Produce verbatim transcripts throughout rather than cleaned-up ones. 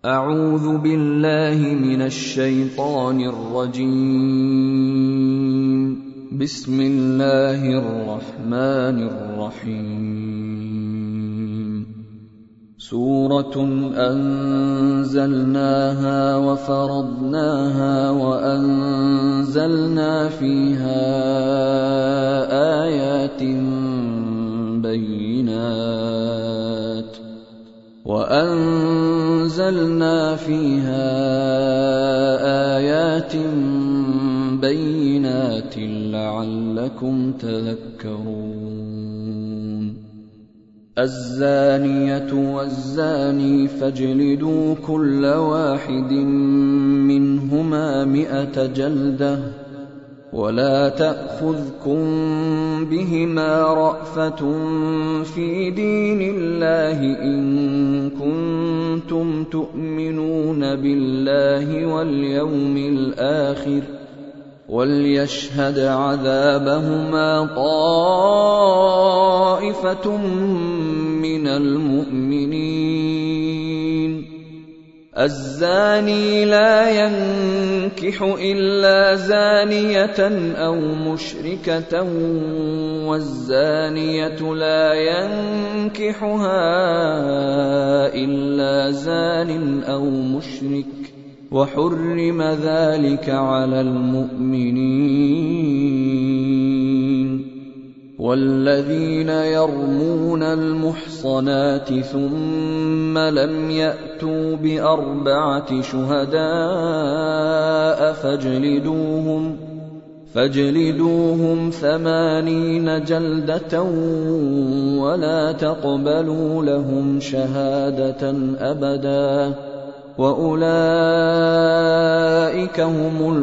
أعوذ بالله من الشيطان الرجيم. بسم الله الرحمن الرحيم. سورة أنزلناها وفرضناها وأنزلنا فيها آيات بينات وأنزلنا فيها آيات بينات لعلكم تذكرون. الزانية والزاني فاجلدوا كل واحد منهما مئة جلدة ولا تأخذكم بهما رأفة في دين الله إن كنتم تؤمنون بالله واليوم الآخر وليشهد عذابهما طائفة من المؤمنين. الزاني لا ينكح إلا زانية أو مشركة والزانية لا ينكحها إلا زان أو مشرك وحرم ذلك على المؤمنين. والذين يرمون المحصنات ثم لم يأتوا بأربعة شهداء فاجلدوهم فاجلدوهم ثمانين جلدة ولا تقبلوا لهم شهادة أبدا وأولئك هم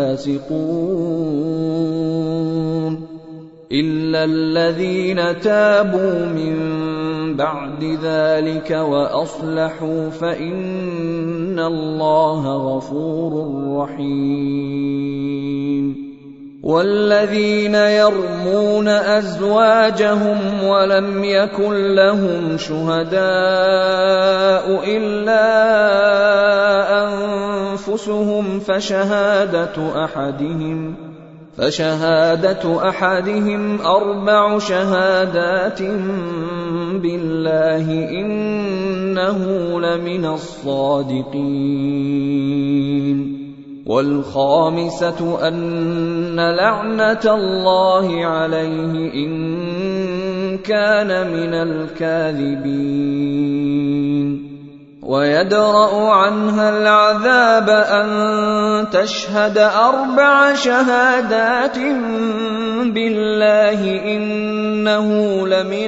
الفاسقون. إلا الذين تابوا من بعد ذلك وأصلحوا فإن الله غفور رحيم. والذين يرمون أزواجهم ولم يكن لهم شهداء إلا أنفسهم فشهادة أحدهم فشهادة أحدهم أربع شهادات بالله إنه لمن الصادقين. والخامسة أن لعنة الله عليه إن كان من الكاذبين. ويدرأ عنها العذاب أن تشهد أربع شهادات بالله إنه لمن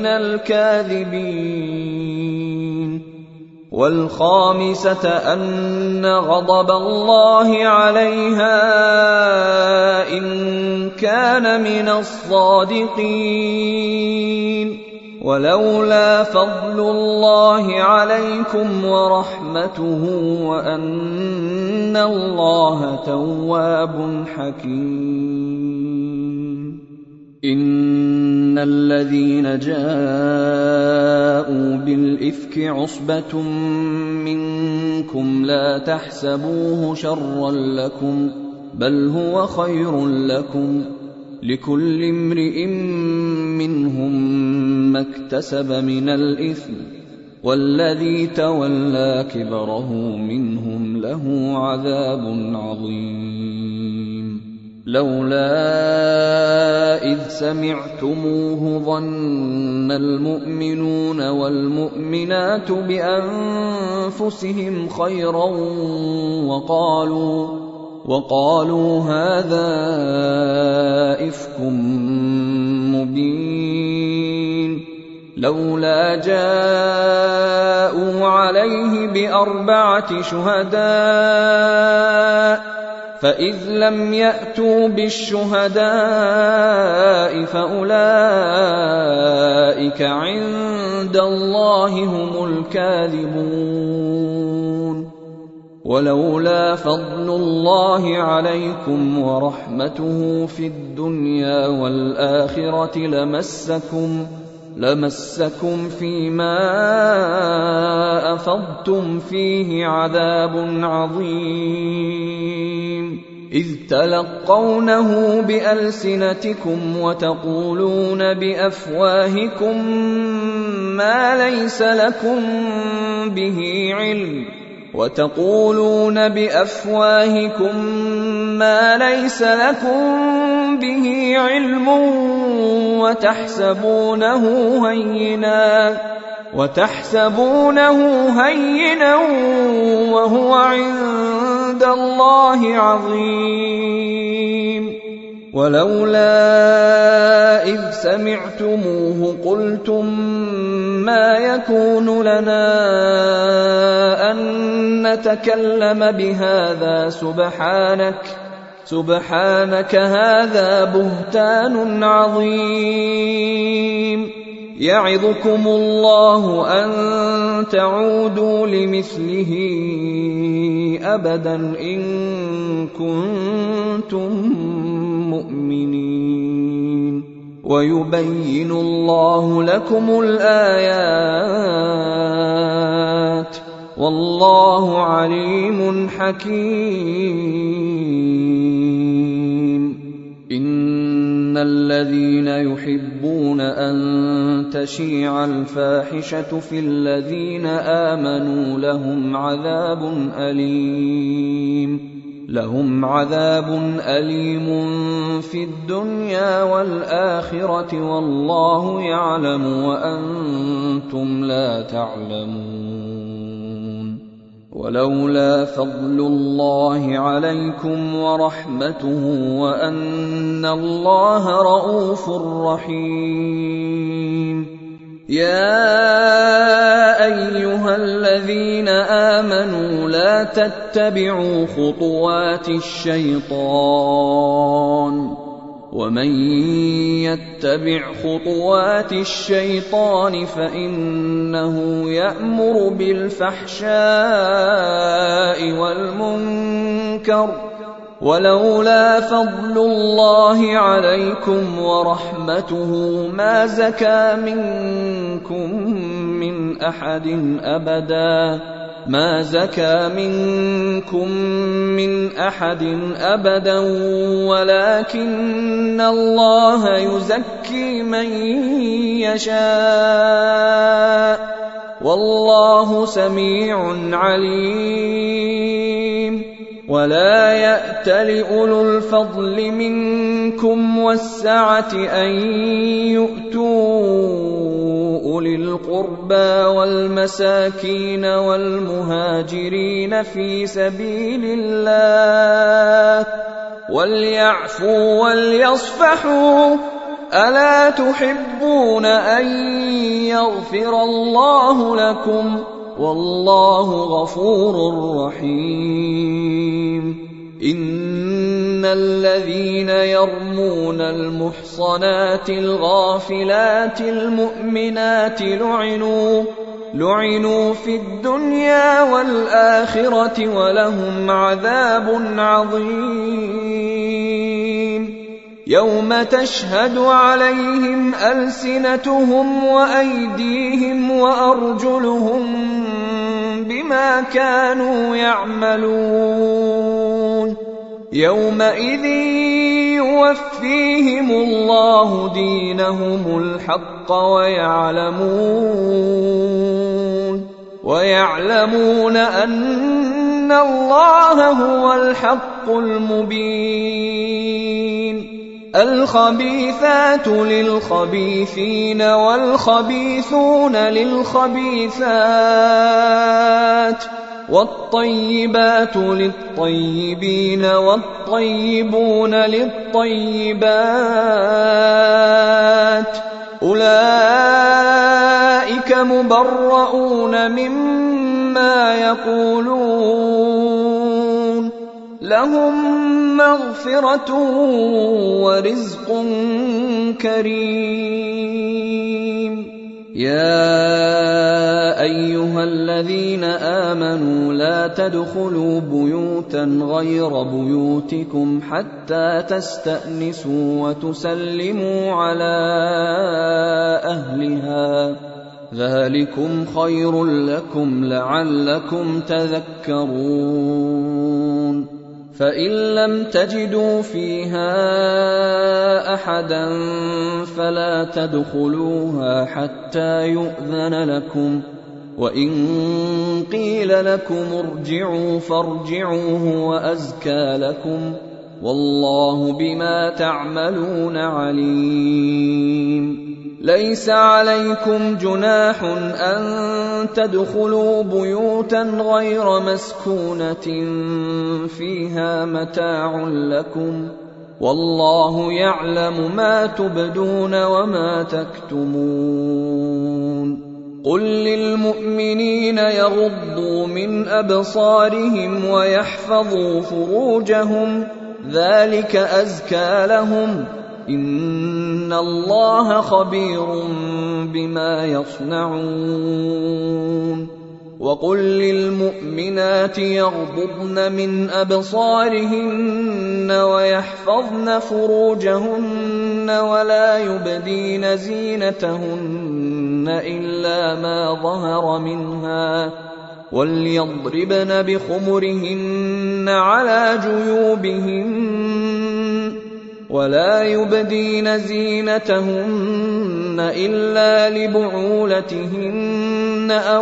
الكاذبين. والخامسة أن غضب الله عليها إن كان من الصادقين. ولولا فضل الله عليكم ورحمته وأن الله تواب حكيم. إن الذين جاءوا بالإفك عصبة منكم لا تحسبوه شرا لكم بل هو خير لكم لكل امرئ منهم ما اكتسب من الإثم والذي تولى كبره منهم له عذاب عظيم. لولا إذ سمعتموه ظن المؤمنون والمؤمنات بأنفسهم خيرا وقالوا وقالوا هذا إفك مبين. لولا جاءوا عليه بأربعة شهداء فإذ لم يأتوا بالشهداء فأولئك عند الله هم الكاذبون. ولولا فضل الله عليكم ورحمته في الدنيا والآخرة لمسكم لمسكم فيما أفضتم فيه عذاب عظيم إذ تلقونه بألسنتكم وتقولون بأفواهكم ما ليس لكم به علم وتقولون بأفواهكم ما ليس لكم به علم وتحسبونه هينا وتحسبونه هينا وهو عند الله عظيم ولولا إذ سمعتموه قلتم ما يكون لنا أن نتكلم بهذا سبحانك سبحانك هذا بهتان عظيم يعظكم الله أن تعودوا لمثله أبدا إن كنتم مؤمنين ويبين الله لكم الآيات والله عليم حكيم إن الذين يحبون أن تشيع الفاحشة في الذين آمنوا لهم عذاب أليم لهم عذاب أليم في الدنيا والآخرة والله يعلم وأنتم لا تعلمون ولولا فضل الله عليكم ورحمته وأن الله رءوف رحيم يا أيها الذين آمنوا لا تتبعوا خطوات الشيطان ومن يتبع خطوات الشيطان فإنه يأمر بالفحشاء والمنكر ولولا فضل الله عليكم ورحمته ما زكى منكم من أحد أبدا ما زكى منكم من أحد أبدا ولكن الله يزكي من يشاء والله سميع عليم ولا يأتل أولو الفضل منكم والسعة أن يؤتوا أولي القربى والمساكين والمهاجرين في سبيل الله وليعفوا وليصفحوا ألا تحبون أن يغفر الله لكم والله غفور رحيم إن الذين يرمون المحصنات الغافلات المؤمنات لعنوا لعنوا في الدنيا والآخرة ولهم عذاب عظيم يوم تشهد عليهم ألسنتهم وأيديهم وأرجلهم بما كانوا يعملون يومئذ يوفيهم الله دينهم الحق ويعلمون ويعلمون أن الله هو الحق المبين الخبيثات للخبيثين والخبيثون للخبيثات والطيبات للطيبين والطيبون للطيبات أولئك مبرؤون مما يقولون لهم مغفرة ورزق كريم يا أيها الذين آمنوا لا تدخلوا بيوتا غير بيوتكم حتى تستأنسوا وتسلموا على أهلها ذلكم خير لكم لعلكم تذكرون فإن لم تجدوا فيها أحدا فلا تدخلوها حتى يؤذن لكم وإن قيل لكم ارجعوا فارجعوا هو أزكى لكم والله بما تعملون عليم ليس عليكم جناح أن تدخلوا بيوتا غير مسكونة فيها متاع لكم والله يعلم ما تبدون وما تكتمون قل للمؤمنين يغضوا من أبصارهم ويحفظوا فروجهم ذلك أزكى لهم إن الله خبير بما يصنعون وقل للمؤمنات يغضضن من أبصارهن ويحفظن فروجهن ولا يبدين زينتهن إلا ما ظهر منها وليضربن بخمرهن على جيوبهن ولا يبدين زينتهن إلا لبعولتهن أو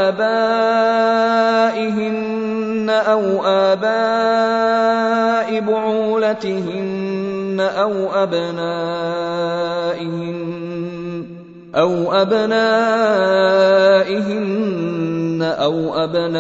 آبائهن أو آباء بعولتهن أو أبنائهن أو أبنائهن أو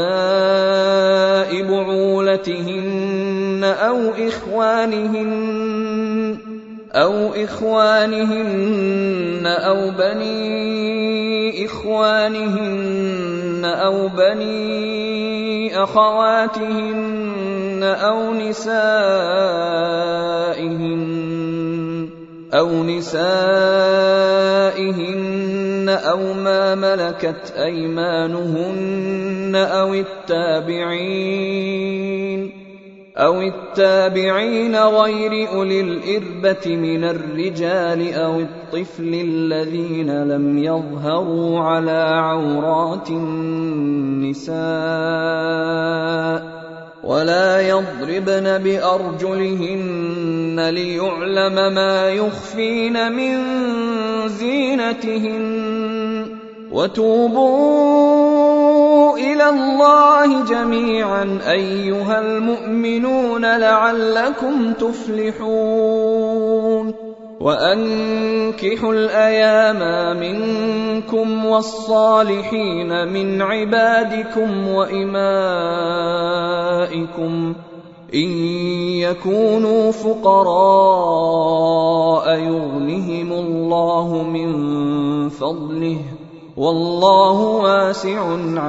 أبناء بعولتهن أو إخوانهن أو إخوانهن أو بني إخوانهن أو بني أخواتهن أو نسائهن أو نسائهن أو ما ملكت أيمانهن أو التابعين أو التابعين غير أولي الإربة من الرجال أو الطفل الذين لم يظهروا على عورات النساء ولا يضربن بأرجلهن ليعلم ما يخفين من زينتهن وتوبوا إلى الله جميعا أيها المؤمنون لعلكم تفلحون وأنكحوا الأيام منكم والصالحين من عبادكم وإمائكم إن يكونوا فقراء يغنهم الله من فضله والله واسع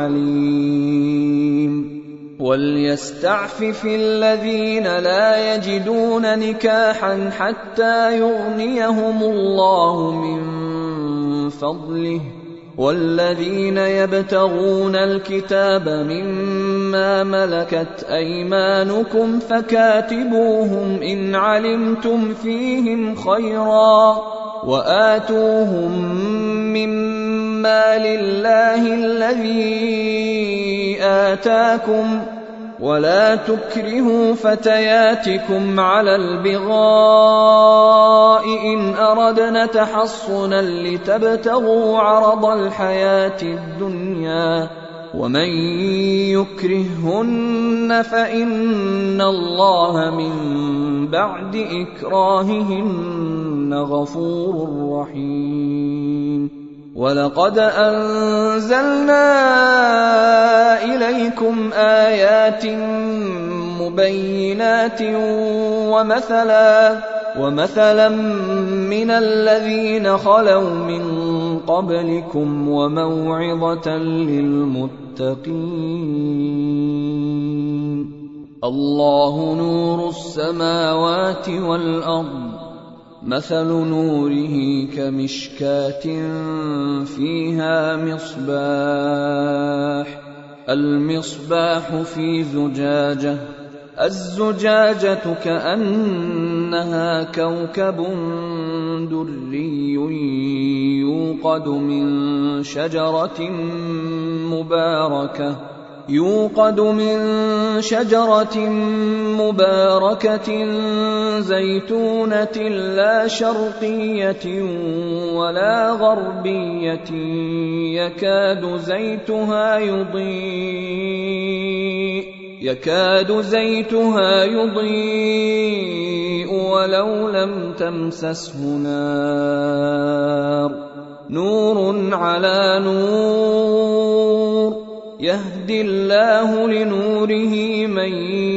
عليم وليستعفف الذين لا يجدون نكاحا حتى يغنيهم الله من فضله والذين يبتغون الكتاب مما ملكت أيمانكم فكاتبوهم إن علمتم فيهم خيرا وآتوهم مما لله الذي آتاكم ولا تكرهوا فتياتكم على البغاء إن أردنا تحصنا لتبتغوا عرض الحياة الدنيا ومن يكرههن فإن الله من بعد إكراههن غفور رحيم ولقد أنزلنا إليكم آيات مبينات ومثلا ومثلا من الذين خلوا من قبلكم وموعظة للمتقين الله نور السماوات والأرض مثل نوره كمشكاة فيها مصباح المصباح في زجاجة الزجاجة كأنها كوكب دري يوقد من شجرة مباركة يوقد من شجرة مباركة زيتونة لا شرقية ولا غربية يكاد زيتها يضيء يكاد زيتها يضيء ولو لم تمسسه نار نور على نور يهدي الله لنوره من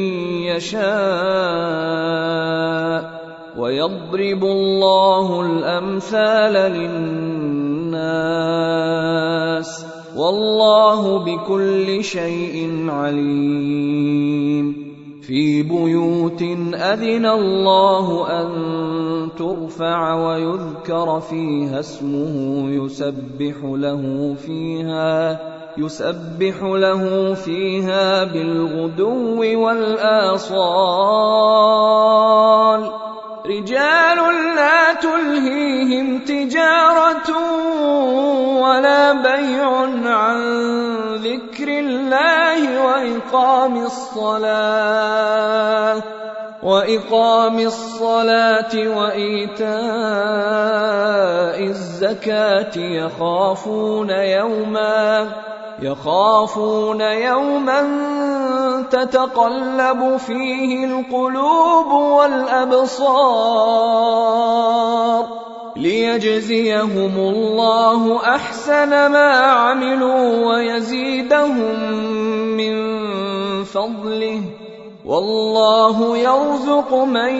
يشاء ويضرب الله الأمثال للناس والله بكل شيء عليم في بيوت أذن الله أن ترفع ويذكر فيها اسمه يسبح له فيها يسبح له فيها بالغدو والآصال رجال لا تلهيهم تجارة ولا بيع عن ذكر الله وإقام الصلاة وإقام الصلاة وإيتاء الزكاة يخافون يوما يخافون يوما تتقلب فيه القلوب والأبصار ليجزيهم الله أحسن ما عملوا ويزيدهم من فضله والله يرزق من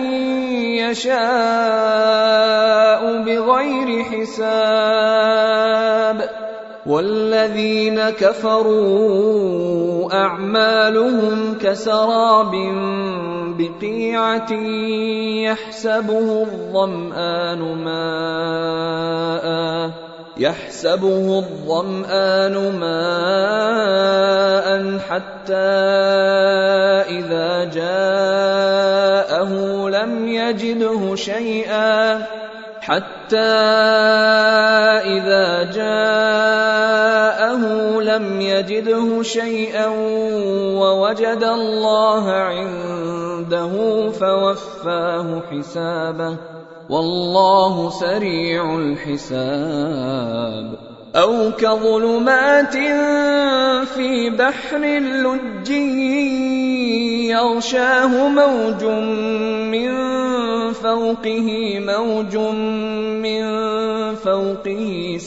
يشاء بغير حساب والذين كفروا أعمالهم كسراب بقيعة يحسبه الظمآن ماء يحسبه الظمآن ماء حتى إذا جاءه لم يجده شيئا حتى إذا جاءه لم يجده شيئا ووجد الله عنده فوفاه حسابه والله سريع الحساب أو كظلمات في بحر لجي يغشاه موج من فوقه موج من فوقه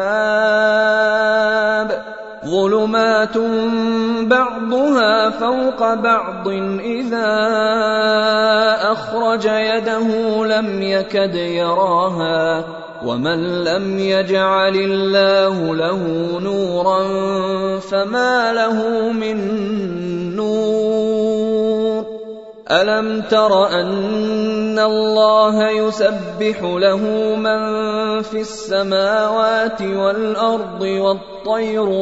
سحاب ظلمات بعضها فوق بعض إذا أخرج يده لم يكد يراها ومن لم يجعل الله له نورا فما له من نور ألم تر أن الله يسبح له من في السماوات والأرض والطير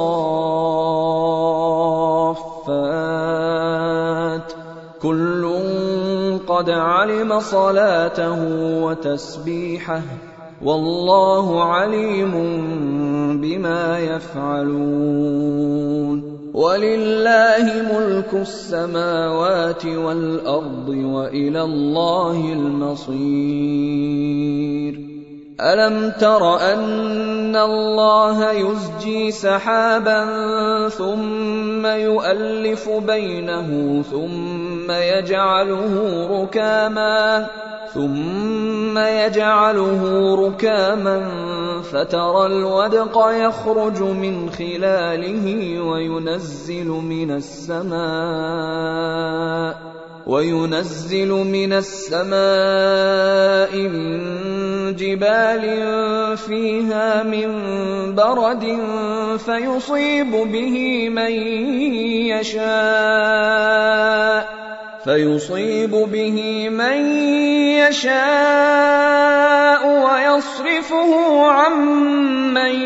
صافات كل قد علم صلاته وتسبيحه والله عليم بما يفعلون ولله ملك السماوات والأرض وإلى الله المصير ألم تر أن الله يزجي سحابا ثم يؤلف بينه ثم يجعله ركاما ثم يجعله ركاما فترى الودق يخرج من خلاله وينزل من السماء وينزل من السماء من جبال فيها من برد فيصيب به من يشاء فيصيب به من يشاء ويصرفه عن من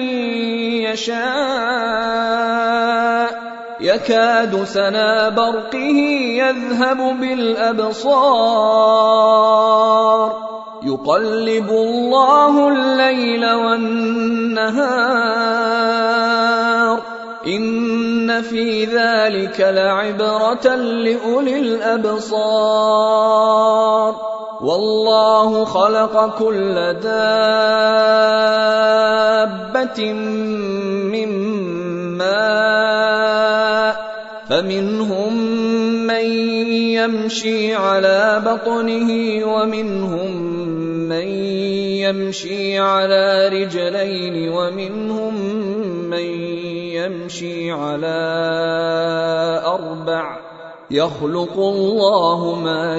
يشاء يكاد سنا برقه يذهب بالأبصار يقلب الله الليل والنهار إن في ذلك لعبرة لأولي الأبصار والله خلق كل دابة من ماء فمنهم من يمشي على بطنه ومنهم من يمشي على رجلين ومنهم من يمشي على أربع يخلق الله ما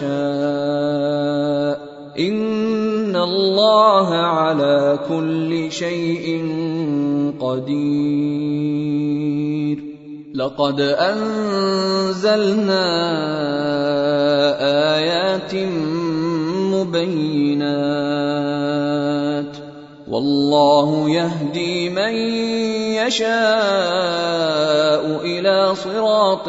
يشاء إن الله على كل شيء قدير لقد أنزلنا آيات مبينات والله يهدي من يشاء إلى صراط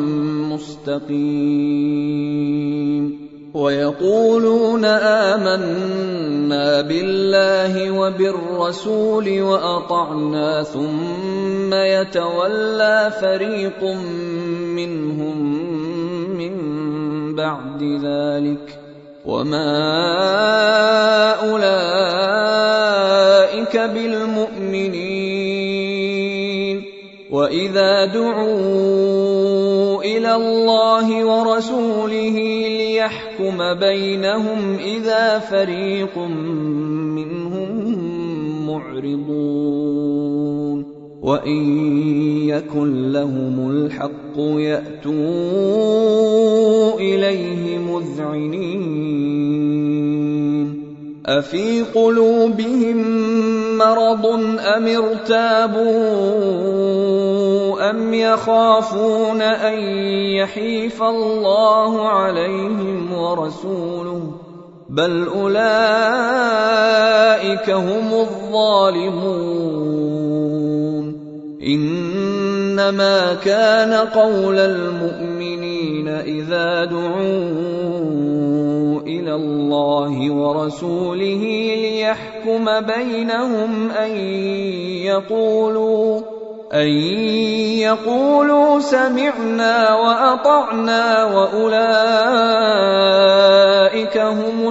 مستقيم ويقولون آمنا بالله وبالرسول وأطعنا ثم يتولى فريق منهم من بعد ذلك وما أولئك بالمؤمنين وإذا دعوا إلى الله ورسوله ليحكم بينهم إذا فريق منهم معرضون وإن يكن لهم الحق يأتوا إليه مذعنين أفي قلوبهم مرض أم ارتابوا أم يخافون أن يحيف الله عليهم ورسوله بل أولئك هم الظالمون إنما كان قول المؤمنين إذا دعوا إلى الله ورسوله ليحكم بينهم أن يقولوا أن يقولوا سمعنا وأطعنا وأولئك هم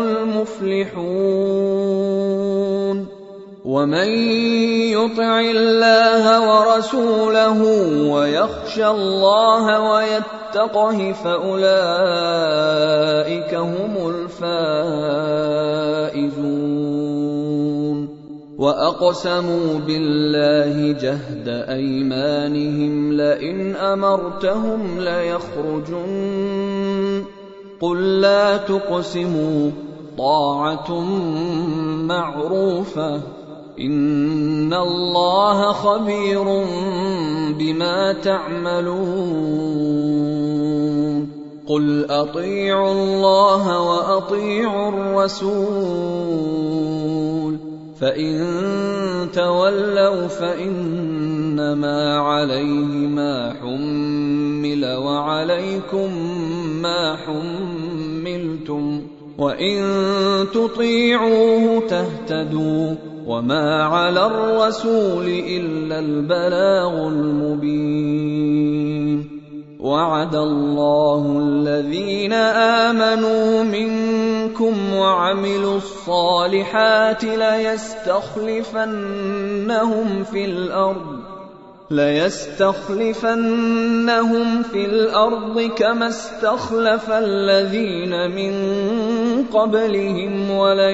المفلحون ومن يطع الله ورسوله ويخشى الله ويتقه فأولئك هم الفائزون وأقسموا بالله جهد أيمانهم لئن أمرتهم ليخرجن قل لا تقسموا طاعة معروفة إن الله خبير بما تعملون قل أطيعوا الله وأطيعوا الرسول فإن تولوا فإنما عليه ما حمل وعليكم ما حملتم وإن تطيعوه تهتدوا وما على الرسول إلا البلاغ المبين وعد الله الذين آمنوا منكم وعملوا الصالحات ليستخلفنهم في الأرض ليستخلفنهم في الأرض كما استخلف الذين من قبلهم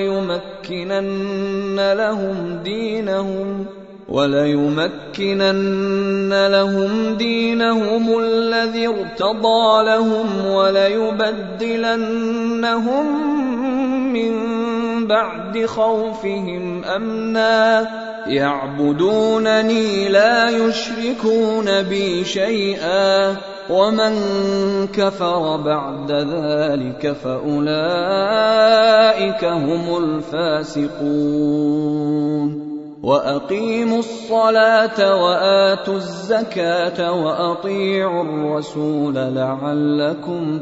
وليمكنن لهم دينهم وليمكنن لهم دينهم الذي ارتضى لهم وليبدلنهم من بعد خوفهم أمنا يعبدونني لا يشركون بي شيئا ومن كفر بعد ذلك فأولئك هم الفاسقون وأقيموا الصلاة وآتوا الزكاة وأطيعوا الرسول لعلكم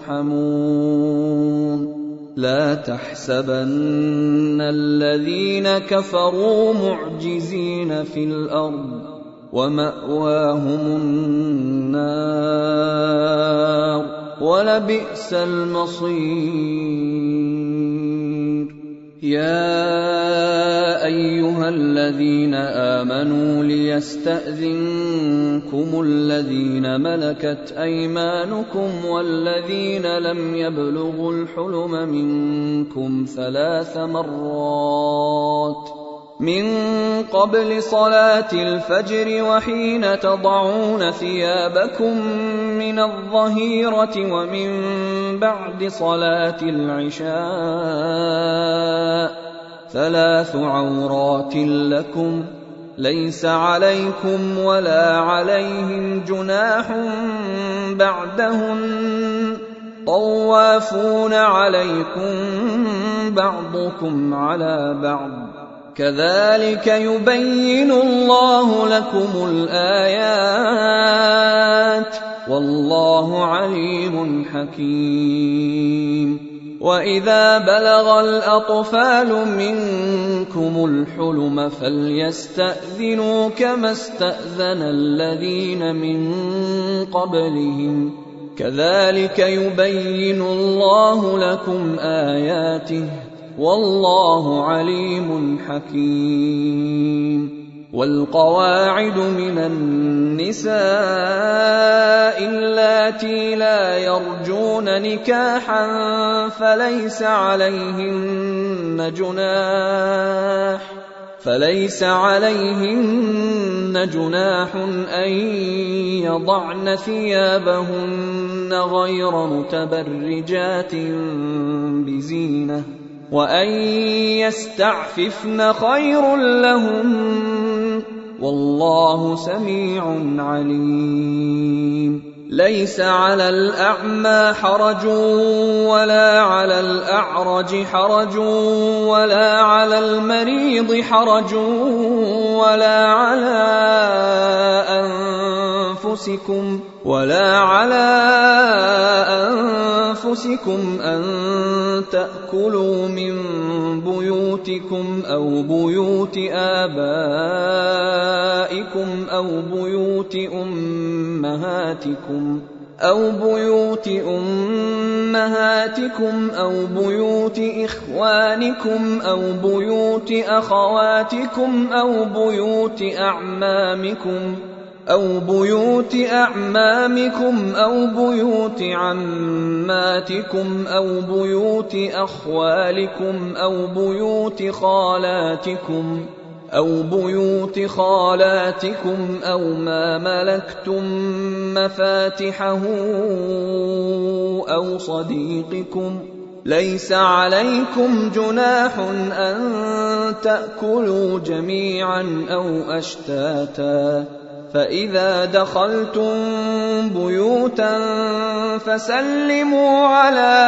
ترحمون لا تحسبن الذين كفروا معجزين في الأرض ومأواهم النار ولبئس المصير يا أيها الذين آمنوا ليستأذنكم الذين ملكت أيمانكم والذين لم يبلغوا الحلم منكم ثلاث مرات من قبل صلاة الفجر وحين تضعون ثيابكم من الظهيرة ومن بعد صلاة العشاء ثلاث عورات لكم ليس عليكم ولا عليهم جناح بعدهن طوافون عليكم بعضكم على بعض كذلك يبين الله لكم الآيات والله عليم حكيم وإذا بلغ الأطفال منكم الحلم فليستأذنوا كما استأذن الذين من قبلهم كذلك يبين الله لكم آياته والله عليم حكيم والقواعد من النساء اللاتي لا يرجون نكاحا فليس عليهن جناح فليس عليهن جناح أن يضعن ثيابهن غير متبرجات بزينة وأن يستعففن خير لهم والله سميع عليم ليس على الأعمى حرج ولا على الأعرج حرج ولا على المريض حرج ولا على أنفسكم ولا على أنفسكم أن تأكلوا من بيوتكم أو بيوت آبائكم أو بيوت أمهاتكم أو بيوت أمهاتكم أو بيوت إخوانكم أو بيوت أخواتكم أو بيوت أعمامكم أو بيوت أعمامكم أو بيوت عماتكم أو بيوت أخوالكم أو بيوت خالاتكم أو بيوت خالاتكم أو ما ملكتم مفاتحه أو صديقكم ليس عليكم جناح أن تأكلوا جميعا أو أشتاتا فإذا دخلتم بيوتا فسلموا على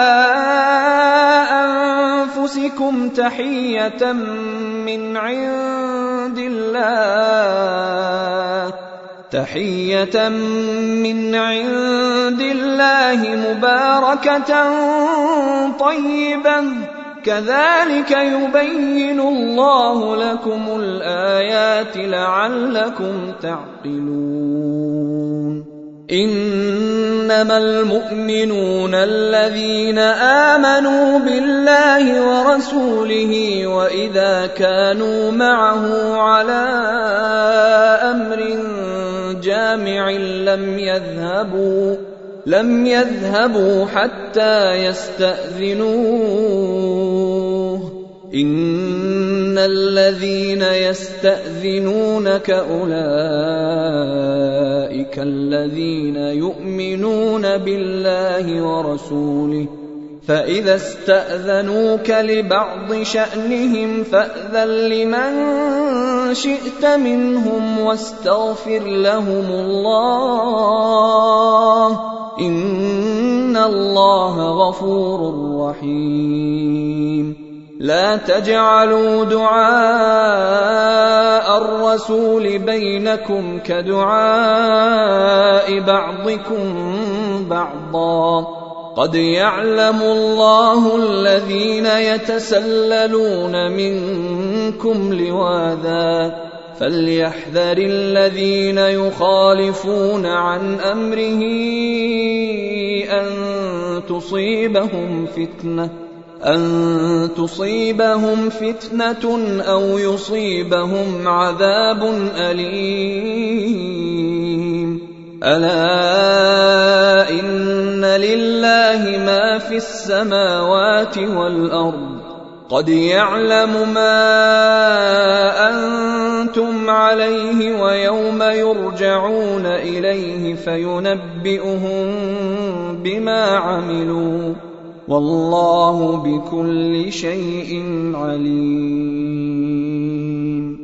أنفسكم تحية من عند الله تحية من عند الله مباركة طيبة كذلك يبين الله لكم الآيات لعلكم تعقلون إنما المؤمنون الذين آمنوا بالله ورسوله وإذا كانوا معه على أمر جامع لم يذهبوا لم يذهبوا حتى يستأذنوه إن الذين يستأذنونك أولئك الذين يؤمنون بالله ورسوله فإذا استأذنوك لبعض شأنهم فأذن لمن شئت منهم واستغفر لهم الله إن الله غفور رحيم. لا تجعلوا دعاء الرسول بينكم كدعاء بعضكم بعضا، قد يعلم الله الذين يتسللون منكم لواذا، فليحذر الذين يخالفون عن أمره أن تصيبهم فتنة أن تصيبهم فتنة أو يصيبهم عذاب أليم. ألا إن لله ما في السماوات والأرض، قد يعلم ما أنتم عليه ويوم يرجعون إليه فينبئهم بما عملوا، والله بكل شيء عليم.